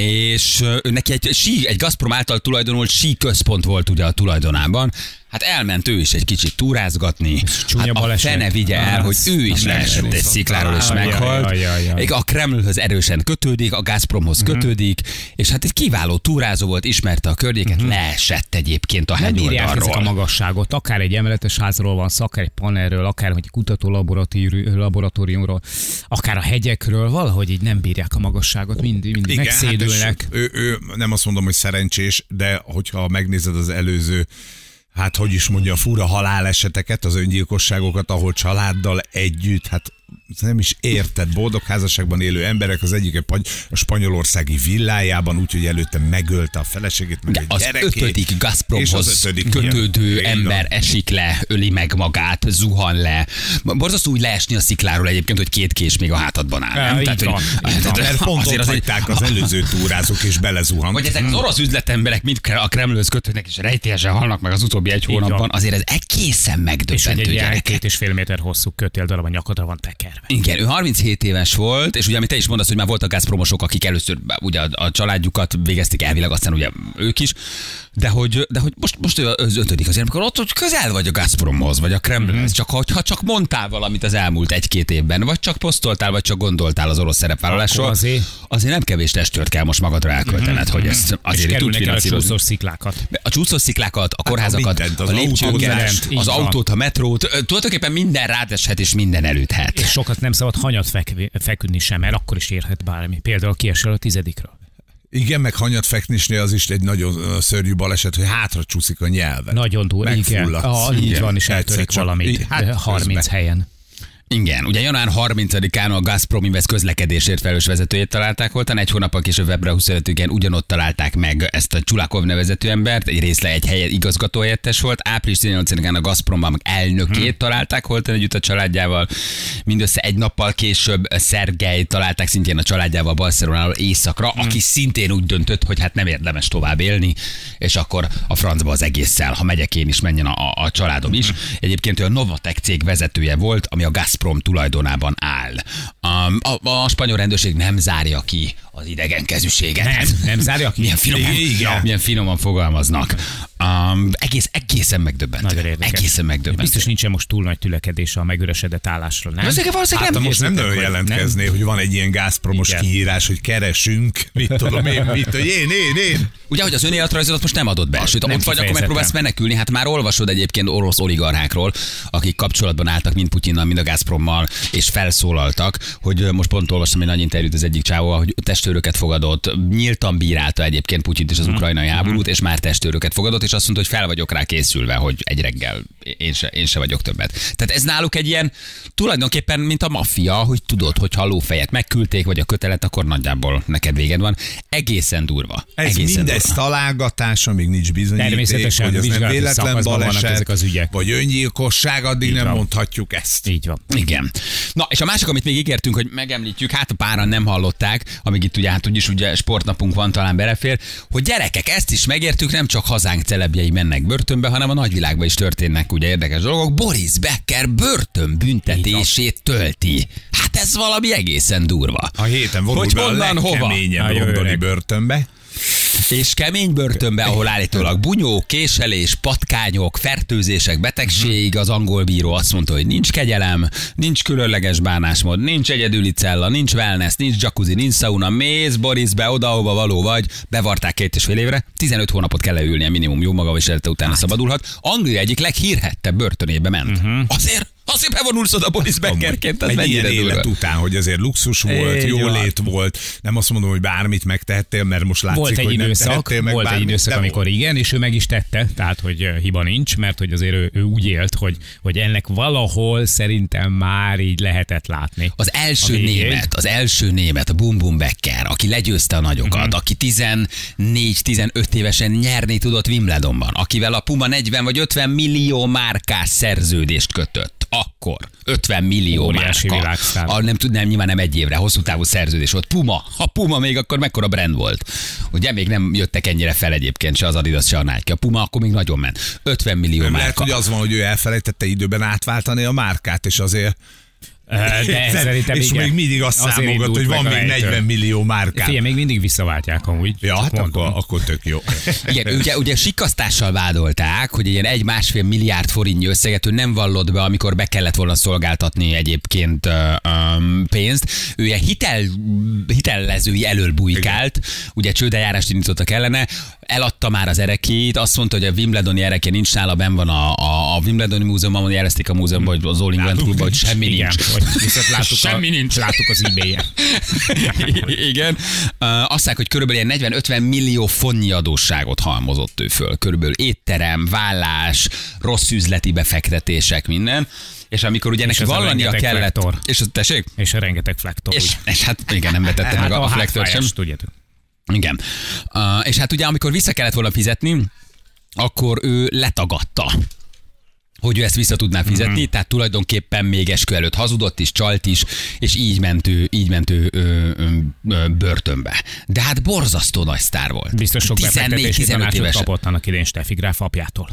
és neki egy, sí, egy Gazprom által tulajdonolt sí központ volt ugye a tulajdonában. Hát elment ő is egy kicsit túrázgatni. Hát a fene vigye el, hogy ő is leesett egy szikláról és meghalt. A Kremlhöz erősen kötődik, a Gazpromhoz kötődik, és hát egy kiváló túrázó volt, ismerte a környéket, leesett egyébként a hegyoldalról.
Nem a magasságot, akár egy emeletes házról van szó, akár egy panelről, akár egy kutató laboratóriumról, akár a hegyekről, valahogy így nem bírják a magasságot, mindig, mindig
Igen,
megszédülnek.
Hát ő, ő, nem azt mondom, hogy szerencsés, de hogyha megnézed az előző, hát hogy is mondja, fura haláleseteket, az öngyilkosságokat, ahol családdal együtt, hát nem is érted, boldog házasságban élő emberek, az egyik a spanyolországi villájában, úgyhogy előtte megölte a feleségét, meg
de
egy
az
gyerekét.
ötödik Gazpromhoz kötődő ilyen, ember esik le, öli meg magát, zuhan le. Borzasztó úgy leesni a szikláról egyébként, hogy két kés még a hátadban áll.
Ja,
Nem? Tehát,
van,
hogy,
van, mert pont ott hagyták az előző túrázók, és belezuhant.
Hogy ezek az orosz üzletemberek mind a Kremlhöz kötődnek, és rejtélyesen halnak meg az utóbbi egy hónapban, azért ez egészen megdöbbentő.
És hogy egy ilyen
gyerekek.
két és fél méter hosszú kötéldarab a nyakadra van tekerve.
Igen, ő harminchét éves volt, és ugye amit te is mondasz, hogy már voltak Gazpromosok, akik először ugye a, a családjukat végezték elvileg, aztán ugye ők is, de hogy, de hogy most, most ő az ötödik azért, amikor ott hogy közel vagy a Gazpromhoz, vagy a Kremlhez, mm-hmm. csak ha csak mondtál valamit az elmúlt egy-két évben, vagy csak posztoltál, vagy csak gondoltál az orosz szerepvállalásról, azért... azért nem kevés testőrt kell most magadra elköltened, mm-hmm. hogy ezt azért
és
tud finanszírozni.
a csúszós sziklákat.
A csúszós sziklákat, a kórházakat,
mindent, az
a lépcsőket,
autót,
az autót, a metrót, tulajdonképpen minden rádeshet és minden elüthet.
És sokat nem szabad hanyat fek- feküdni sem, mert akkor is érhet bármi. Például kiesel a tizedikről.
Igen, meg hanyat feknisnél az is egy nagyon szörnyű baleset, hogy hátra csúszik a nyelve.
Nagyon durva, igen. Ah, így van, és eltörik valamit hát, harminc közben. Helyen.
Igen, ugye január harmincadikán a Gazprom Invest közlekedésért felelős vezetőjét találták voltan, egy hónappal később február huszonötödikén ugyanott találták meg ezt a Csulakov nevezetű embert, egy részle egy helyen igazgatóhelyettes volt, április tizennyolcadikán a Gazpromban meg elnökét hmm. találták holtan együtt a családjával, mindössze egy nappal később Szergej találták szintén a családjával Barcelonáról északra, hmm. aki szintén úgy döntött, hogy hát nem érdemes tovább élni, és akkor a francba az egésszel, ha megyek én is, menjen a, a családom is. Egyébként ő a Novatek cég vezetője volt, ami a Gazprom Gazprom tulajdonában áll. A, a, a spanyol rendőrség nem zárja ki az idegenkezűséget.
Nem, nem zárja ki.
Milyen finoman,
Igen.
milyen finoman fogalmaznak. Um, egész, egészen megdöbbentő. Egészen megdöbbentő.
Biztos nincsen most túl nagy tülekedés a megörösödett állásról, nem?
Ezeket valószínűleg
Hát
nem
most nem nagyon
hogy
jelentkezné,
nem.
hogy van egy ilyen Gazpromos
Igen.
kiírás, hogy keresünk, mit tudom én, mit, hogy én, én, én.
Ugye, hogy az önéletrajzodat most nem adott be. Sőt,
nem
ott vagy, akkor megpróbálsz menekülni. Hát már olvasod egyébként orosz oligarchákról, akik kapcsolatban álltak mind Putyinnal, mind a Gazprommal, és felszólaltak, hogy most pont olvastam egy nagy interjút az egyik csávóval, hogy testőröket fogadott, nyíltan bírálta egyébként Putyint és az ukrajnai háborút, és már testőröket fogadott, és azt mondta, hogy fel vagyok rá készülve, hogy egy reggel én se, én se vagyok többet. Tehát ez náluk egy ilyen tulajdonképpen, mint a maffia, hogy tudod, hogy ha a lófejet megküldték, vagy a kötelet, akkor nagyjából neked véged van. Egészen durva.
Ez
Egészen
mindez
durva.
találgatás, amíg nincs bizonyíték,
Természetesen
hogy az nem
vizsgálati
véletlen
szakaszban vannak
baleset,
ezek az ügyek.
vagy öngyilkosság, addig
Így
nem
van.
mondhatjuk ezt.
Így van.
Igen. Na, és a másik, amit még ígértünk, hogy megemlítjük, hát a páran nem hallották, amíg itt ugye, hát úgyis ugye sportnapunk van, talán belefér, hogy gyerekek, ezt is megértük, nem csak hazánk celebjei mennek börtönbe, hanem a nagyvilágban is történnek ugye érdekes dolgok. Boris Becker börtönbüntetését tölti. Hát ez valami egészen durva.
A héten vonul
Hogy
be a
honnan, hova?
legkeményebb
A jövőnek.
londoni börtönbe.
És kemény börtönbe, ahol állítólag bunyó, késelés, patkányok, fertőzések, betegség, az angol bíró azt mondta, hogy nincs kegyelem, nincs különleges bánásmód, nincs egyedüli cella, nincs wellness, nincs jacuzzi, nincs sauna, mész Boris be oda, ahova való vagy, bevarták két és fél évre, tizenöt hónapot kell leülnie minimum, jó maga, és előtte utána hát. szabadulhat. Anglia egyik leghírhettebb börtönébe ment. Uh-huh. Azért Azért bevonulsz oda Boris Beckerként, az
egy
mennyire
ilyen élet
durva.
után, hogy azért luxus volt,
Így
jólét volt, nem azt mondom, hogy bármit megtettél, mert most látszik,
Volt egy
hogy nem
időszak,
tehettél meg
volt egy
bármit,
időszak,
de
amikor igen, és ő meg is tette, tehát hogy eh, hiba nincs, mert hogy azért ő, ő úgy élt, hogy, hogy ennek valahol szerintem már így lehetett látni.
Az első
A végén.
német, az első német, a Bum Bum Becker, aki legyőzte a nagyokat, uh-huh. aki tizennégy-tizenöt évesen nyerni tudott Wimbledonban, akivel a Puma negyven vagy ötven millió márkás szerződést kötött, akkor ötven millió
Óriási
márka.
világsztár.
A, nem tudnám, nyilván nem egy évre, hosszú távú szerződés volt. Puma, ha Puma még akkor mekkora brand volt. Ugye még nem jöttek ennyire fel egyébként se az Adidas, se a Nike. A Puma akkor még nagyon ment. ötven millió
Nem
márka.
lehet, hogy az van, hogy ő elfelejtette időben átváltani a márkát, és azért...
De szerintem
és
igen.
még mindig azt
Azért
számogat,
indult
hogy van
meg a
még
rejtő.
negyven millió márkát.
Figyelj, még mindig visszaváltják amúgy.
Ja,
Csak
hát
mondom.
akkor, akkor tök jó.
Igen, ugye, ugye sikasztással vádolták, hogy ilyen egy-másfél milliárd forintnyi összeget ő nem vallott be, amikor be kellett volna szolgáltatni egyébként ö, ö, pénzt. Ő ilyen hitel, hitellezői elől bujkált, ugye csődeljárást indítottak ellene, eladta már az erekét, azt mondta, hogy a Wimbledoni ereke nincs nála, benn van a, a, a Wimbledoni múzeumban, jelezték a múzeumban, hogy az All England klubban, hogy semmi
Igen,
nincs.
hogy viszont láttuk
Semmi
a,
nincs.
Láttuk az eBay-en.
Igen. Uh, azt mondják, hogy körülbelül ilyen negyven-ötven millió fontnyi adósságot halmozott ő föl. Körülbelül étterem, vállás, rossz üzleti befektetések, minden. És amikor ugye neki
ez a
vallania
rengeteg
kellett...
flektor.
És az, tessék?
És a rengeteg flektor.
És, és hát igen, nem vetette
hát
meg a, a flektor sem.
hátfájás, tudjátok.
Igen. Uh, és hát ugye amikor vissza kellett volna fizetni, akkor ő letagadta, hogy ő ezt vissza tudná fizetni, mm-hmm. tehát tulajdonképpen még eskü előtt hazudott is, csalt is, és így ment ő, így ment ő ö, ö, ö, börtönbe. De hát borzasztó nagy sztár volt.
Biztos sok befektetési tanácsot
évesen.
kapott annak idén Steffi Gráf apjától.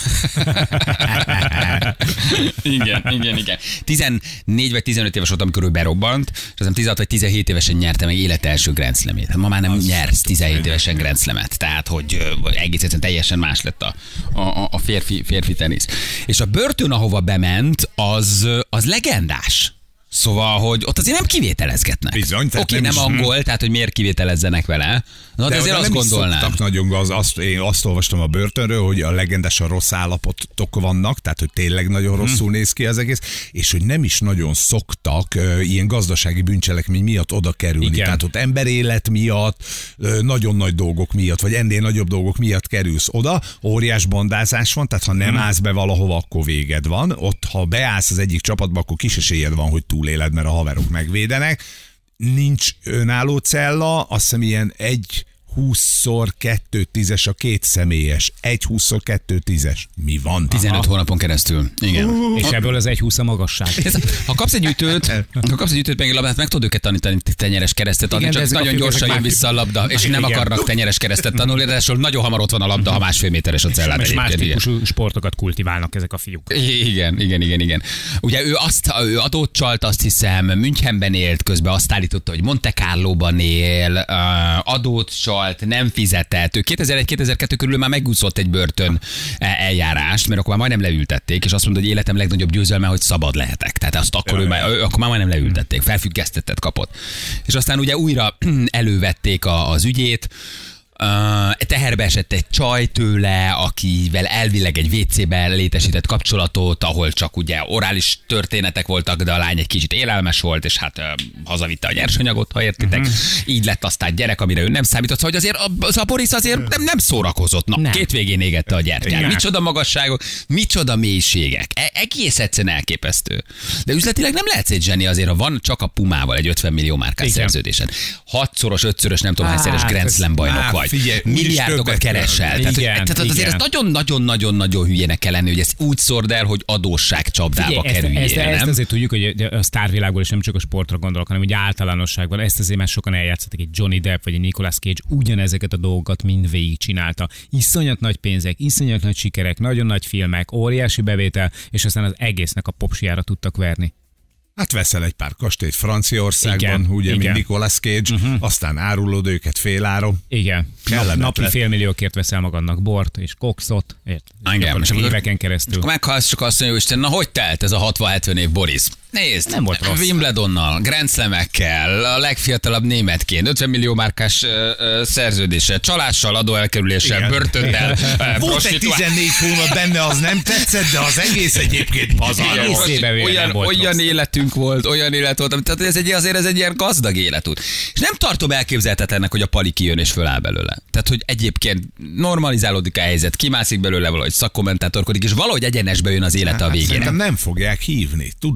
igen, igen, igen. tizennégy vagy tizenöt éves volt, amikor ő berobbant, és aztán tizenhat vagy tizenhét évesen nyerte meg élete első Grand Slamét. Hát ma már nem az nyersz tizenhét évesen Grand Slamet, tehát hogy ö, egész egyszerűen teljesen más lett a, a, a férfi, férfi tenisz. És a börtön, ahova bement, az, az legendás. Szóval, hogy ott azért nem kivételezgetnek.
Bizony, tehát
Oké,
nem
nem, nem
is-
angol, tehát hogy miért kivételezzenek vele. Na, de, de azért
oda
azt
nem is
gondolnám.
szoktak nagyon az, azt, én azt olvastam a börtönről, hogy a legendesen rossz állapotok vannak, tehát hogy tényleg nagyon rosszul néz ki az egész, és hogy nem is nagyon szoktak uh, ilyen gazdasági bűncselekmény miatt oda kerülni.
Igen.
Tehát ott emberélet miatt, uh, nagyon nagy dolgok miatt, vagy ennél nagyobb dolgok miatt kerülsz oda, óriás bandázás van, tehát ha nem állsz be valahova, akkor véged van. Ott, ha beállsz az egyik csapatba, akkor kis esélyed van, hogy túléled, mert a haverok megvédenek. Nincs önálló cella, azt hiszem ilyen egy húszszor kettő tízes a két személyes. Egy húszszor kettő tízes. Mi van?
tizenöt
Aha.
hónapon keresztül. Igen.
És ebből az egy húsz a magasság.
Ez, ha kapsz egy ütőt, ha kapsz egy ütőt, meg egy labdát, meg tudod őket tanítani tenyeres keresztet adni,
Igen, de
csak
ezek a
nagyon
fiúk,
gyorsan
ezek
jön
már-
vissza a labda, és nem
Igen.
akarnak tenyeres keresztet tanulni, ráadásul nagyon hamar ott van a labda, ha másfél méteres a cellát.
És más
egyébként, igen.
típusú sportokat kultiválnak ezek a fiúk.
Igen, igen, igen, igen. Ugye ő azt, ő adót csalt, azt hiszem, Münchenben élt, közben azt állította, hogy Monte Carlóban él, uh, adót csalt, nem fizetett. Ő kétezer-egy-kétezer-kettő körül már megúszott egy börtön eljárást, mert akkor már majdnem leültették, és azt mondta, hogy életem legnagyobb győzelme, hogy szabad lehetek. Tehát azt akkor, ő már, ő, akkor már majdnem leültették, felfüggesztettet kapott. És aztán ugye újra elővették a, az ügyét, Uh, teherbe esett egy csaj tőle, akivel elvileg egy vé cében létesített kapcsolatot, ahol csak ugye orális történetek voltak, de a lány egy kicsit élelmes volt, és hát uh, hazavitte a nyersanyagot, ha értitek. Uh-huh. Így lett aztán gyerek, amire ő nem számított, hogy azért az a Boris azért nem, nem szórakozott. Na,
Nem.
két végén égette a gyertyát.
Igen.
Micsoda magasságok, micsoda mélységek. E- egész egyszerűen elképesztő. De üzletileg nem lehetsz egy zseni azért, ha van csak a Pumával egy ötven millió márkás
Igen.
szerződésen. Hatszoros, ötszörös, nem tudom hányszeres
Hát,
Grand
ez
Slam bajnok
már
vagy.
figyelj, úgyis
Milliárdokat
többet
keresel.
kell.
Tehát, hogy,
Igen,
tehát azért
igen.
ez nagyon-nagyon-nagyon-nagyon hülyének kell lenni, hogy ezt úgy szord el, hogy adósság csapdába
Figyelj, ezt,
kerüljél,
ezt, ezt
nem?
azért tudjuk, hogy a sztárvilágból is nem csak a sportra gondolok, hanem ugye általánosságban. Ezt azért már sokan eljátszottak, egy Johnny Depp vagy egy Nicolas Cage ugyanezeket a dolgokat mind végig csinálta. Iszonyat nagy pénzek, iszonyat nagy sikerek, nagyon nagy filmek, óriási bevétel, és aztán az egésznek a popsiára tudtak verni.
Hát veszel egy pár kastélyt Franciaországban,
Igen,
ugye,
igen.
mint Nicolas Cage, uh-huh. aztán árulod őket féláron.
Igen. Nap,
Kellemetlen.
napi félmilliókért veszel magadnak bort és kokszot. Ért?
Igen, és akkor-
éveken keresztül.
Akkor meghalsz, csak azt mondja, Isten, na hogy telt ez a hatvan-hetven év, Boris? Nézd,
Nem volt rossz.
Wimbledonnal, Grand Slamekkel, a legfiatalabb németként, ötven millió márkás ö, ö, szerződéssel, csalással, adóelkerüléssel,
Igen.
börtönnel, ö,
Volt egy
prostituál-
tizennégy hónap benne, az nem tetszett, de az egész egyébként pazar
Igen,
volt.
Részébe véve
olyan,
nem volt
olyan
rossz.
életünk volt, olyan élet volt, tehát ez egy, azért ez egy ilyen gazdag életút. És nem tartom elképzelhetetlennek, hogy a Pali kijön és föláll belőle. Tehát, hogy egyébként normalizálódik a helyzet, kimászik belőle valahogy szakkommentátorkodik, és valahogy egyenesbe jön az élete a
Hát
végére.
szerintem nem fogják hívni. Tudod ám, hogy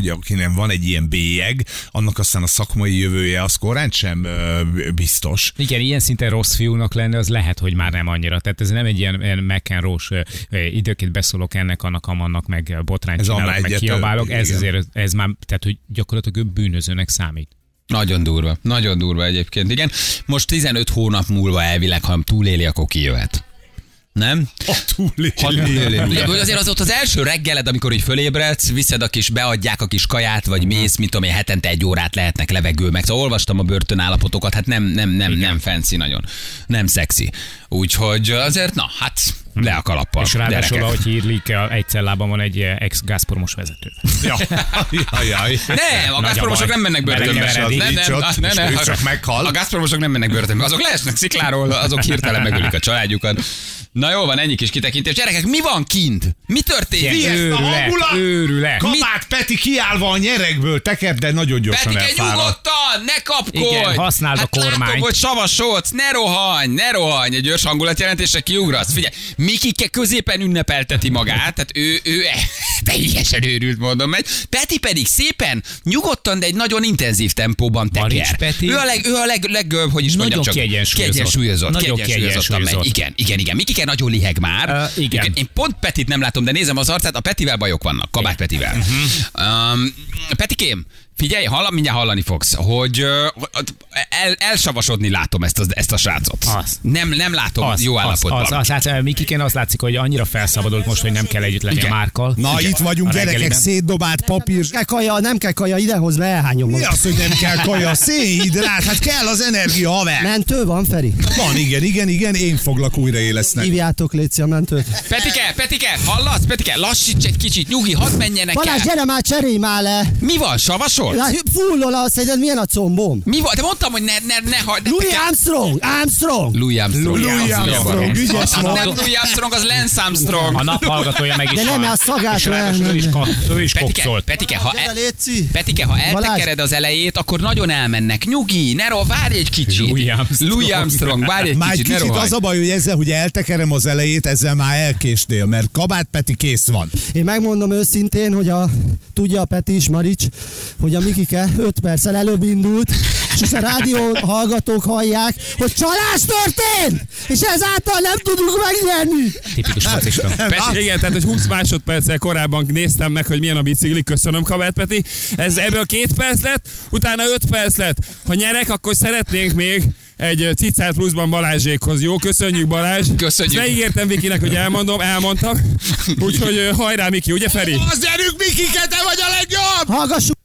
hogy akinek van egy ilyen bélyeg, annak aztán a szakmai jövője az korán sem ö, biztos.
Igen, ilyen szinten rossz fiúnak lenni, az lehet, hogy már nem annyira. Tehát ez nem egy ilyen, ilyen McEnroe-s időként beszólok ennek, annak, amannak, meg botrányt
Ez
csinálok, meg kiabálok. Ez
igen.
azért, ez már, tehát hogy gyakorlatilag ő bűnözőnek számít.
Nagyon durva, nagyon durva egyébként, igen. Most tizenöt hónap múlva elvileg, ha túléli, akkor kijöhet. Nem?
A túléli.
Ha túléli. Ugye, azért az ott az első reggeled, amikor így fölébredsz, viszed a kis, beadják a kis kaját, vagy mész, mint tudom én, hetente egy órát lehetnek levegő, meg szóval olvastam a börtönállapotokat, hát nem, nem, nem, nem fancy nagyon. Nem szexi. Úgyhogy azért, na, hát le a kalappal.
És ráadásul,
gyerekek.
ahogy hírlik, egy cellában van egy ex-gázpormos vezető.
Ja. Jaj,
Nem, a gázpormosok nem mennek börtönbe.
Belekeveredik.
Nem, nem,
Nincs ott,
nem, nem,
és ő csak meghal.
A gázpormosok nem mennek börtönbe. Azok leesnek szikláról, azok hirtelen megölik a családjukat. Na jó van, ennyi kis kitekintés. Gyerekek, mi van kint? Mi történik?
Mi ez a
Őrület,
hangulat?
őrület.
Kabát Peti kiállva a nyerekből, tekerd, de nagyon gyorsan
Petike,
elfáradt.
nyugodtan, ne kapkodj!
Igen, használd a
hát
kormányt.
látom, hogy savasodsz, ne rohanj, ne rohanj, egy gyors hangulatjelentésre kiugrasz. Figyelj, Mikike középen ünnepelteti magát, tehát ő, ő teljesen őrült módon megy. Peti pedig szépen, nyugodtan, de egy nagyon intenzív tempóban
Marics
teker.
Peti.
Ő a leg, ő a leg, leg hogy is
Nagyon
mondjam csak.
kiegyensúlyozott.
Kiegyensúlyozott.
Nagyon
kiegyensúlyozottan megy.
kiegyensúlyozott.
Igen, igen, igen. Mikike nagyon liheg már.
Uh, igen.
Én pont Petit nem látom, de nézem az arcát, a Petivel bajok vannak, Kabát Petivel. Uh-huh. Um, Petikém, figyelj, hall, mindjárt hallani fogsz, hogy uh, el, elsavasodni látom ezt a, ezt a srácot.
Az.
Nem, nem látom
Az,
jó
az,
állapotban.
az, az, az, hát Mikikén azt látszik, hogy annyira felszabadult most, hogy nem kell együtt lenni
Igen.
a Márkkal.
Na,
Igen.
itt vagyunk,
A
gyerekek,
reggeliben.
szétdobált papír.
kell kaja, nem kell kaja, idehoz be elhányom
Mi
magam.
az, hogy nem kell kaja? Szénhidrát, hát kell az energia, haver.
Mentő van, Feri?
Van, igen, igen, igen, én foglak újraélesznek.
Hívjátok, létszi a mentőt.
Petike, Petike, hallasz? Petike, lassíts egy kicsit, nyugi, hadd menjenek
Balázs,
el.
gyere már, cserélj már le!
Mi van, savasol?
Na, fullol azt, hogy milyen a combom?
Mi van? De mondtam, hogy ne, ne, ne hagyd.
Louis Armstrong! Armstrong!
Louis Armstrong.
Louis Armstrong, ügyes
Az
van.
nem Louis Armstrong, az Lance Armstrong.
A naphallgatója meg is
De nem,
van.
mert a szagát
És ráadásul
nem-
ő is, ka- ő is
Petike,
kokszolt.
Petike, ha,
Gyere,
el,
létszi!
Petike, ha
Balázs.
eltekered az elejét, akkor nagyon elmennek. Nyugi, ne ro, várj egy kicsit.
Louis Armstrong.
Louis Armstrong, várj egy
Már egy
kicsit, ne
kicsit
rohanj.
az a baj, hogy ezzel, hogy eltekerem az elejét, ezzel már elkéstél, mert Kabát Peti kész van.
Én megmondom őszintén, hogy a, tudja a Peti is, Marics, hogy a Mikike öt perccel előbb indult, és a rádió hallgatók hallják, hogy csalás történt, és ezáltal nem tudunk megnyerni.
Tipikus focista.
Peti, igen, tehát hogy húsz másodperccel korábban néztem meg, hogy milyen a bicikli, köszönöm Kabát Peti. Ez ebből két perc lett, utána öt perc lett. Ha nyerek, akkor szeretnénk még egy cicát pluszban Balázsékhoz. Jó, köszönjük Balázs.
Köszönjük.
Ezt megígértem Vikinek, hogy elmondom, elmondtam. Úgyhogy ö, hajrá Miki, ugye Feri?
Az gyerünk, Mikike, te vagy a legjobb!
Hallgassuk!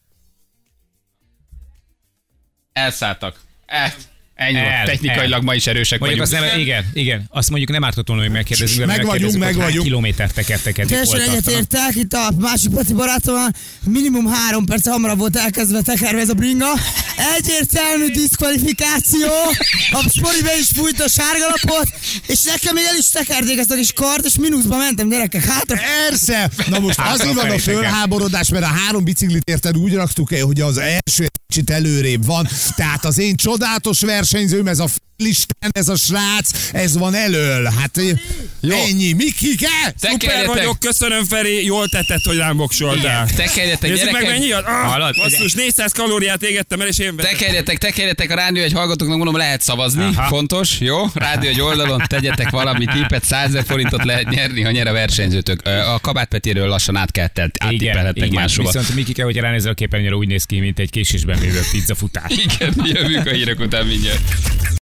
Elszálltak. El. Ennyi
El,
volt. Technikailag
el.
ma is erősek
Mondjuk azt
vagyunk.
nem, igen, igen. Azt mondjuk nem ártott volna, hogy megkérdezzünk, de
Meg vagyunk,
megkérdezzük,
meg
hogy hány
vagyunk.
kilométert tekertek eddig, hol
Teljesen
tartanak.
egyetértek, itt a másik Peti barátommal minimum három perc hamarabb volt elkezdve tekerve ez a bringa. Egyértelmű diszkvalifikáció, a Spori be is fújt a sárgalapot, és nekem még el is tekerdék ezt a kis kart, és mínuszba mentem, gyerekek, hátra.
Persze! Na most
Hát,
azért van a
felejtsek el.
fölháborodás, mert a három biciklit érted úgy raktuk el, hogy az első egy kicsit előrébb van. Tehát az én csodálatos versenyzőm, ez a listán, ez a srác, ez van elől. Hát jó. Ennyi. Mikike!
Szuper
Tekerjetek.
vagyok, köszönöm Feri, jól tetted, hogy rám voksoltál.
Tekerjetek,
Nézzük meg
gyerekek.
mennyi? Ah,
Hallod?
basszus, négyszáz kalóriát égettem el, és én vettem.
Tekerjetek, tekerjetek a rádió egy hallgatóknak, mondom, lehet szavazni.
Aha.
Fontos, jó? Rádió egy oldalon, tegyetek valami tippet, százezer forintot lehet nyerni, ha nyer a versenyzőtök. A Kabát Petiről lassan át kell
Igen,
áttippelhetnek
igen.
máshova.
Viszont Mikike, hogyha ránézel a képernyőre, úgy néz ki, mint egy késésben lévő pizzafutás.
Igen, jövünk a hírek után mindjárt.